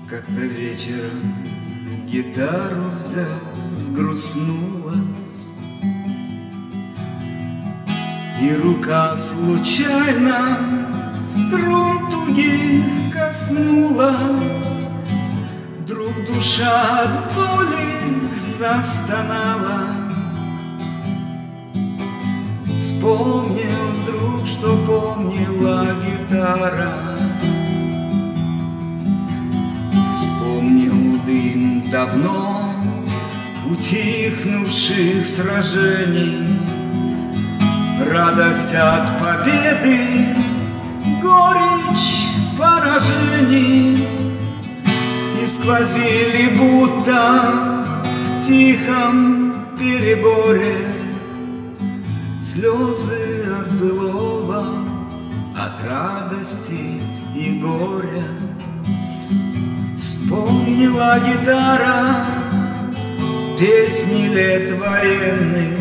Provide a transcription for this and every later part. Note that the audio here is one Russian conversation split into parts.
Как-то вечером гитару взял, сгрустнулась, и рука случайно струн тугих коснулась. Вдруг душа от боли застонала. Вспомнил вдруг, что помнила гитара. Вспомнил дым давно утихнувших сражений, радость от победы, горечь поражений. И сквозили будто в тихом переборе слезы от былого, от радости и горя. Вспомнила гитара песни лет военных,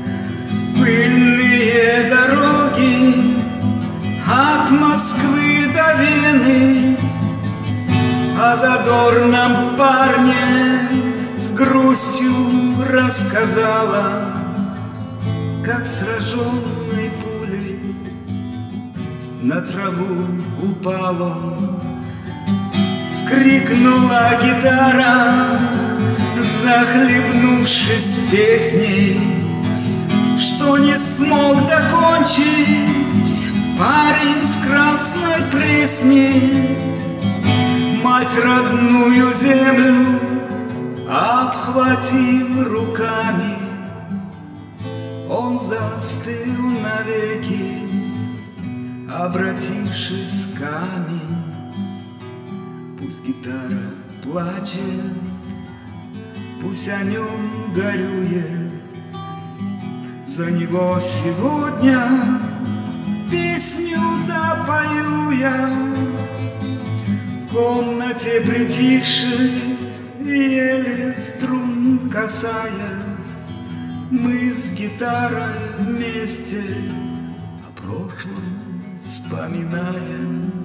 пыльные дороги от Москвы до Вены. О задорном парне с грустью рассказала, как сраженной пулей на траву упал он. Вскрикнула гитара, захлебнувшись песней, что не смог докончить парень с красной пресней. Мать родную землю обхватив руками, он застыл навеки, обратившись в камень. Пусть гитара плачет, пусть о нем горюет, за него сегодня песню допою я. В комнате притихшей, еле струн касаясь, мы с гитарой вместе о прошлом вспоминаем.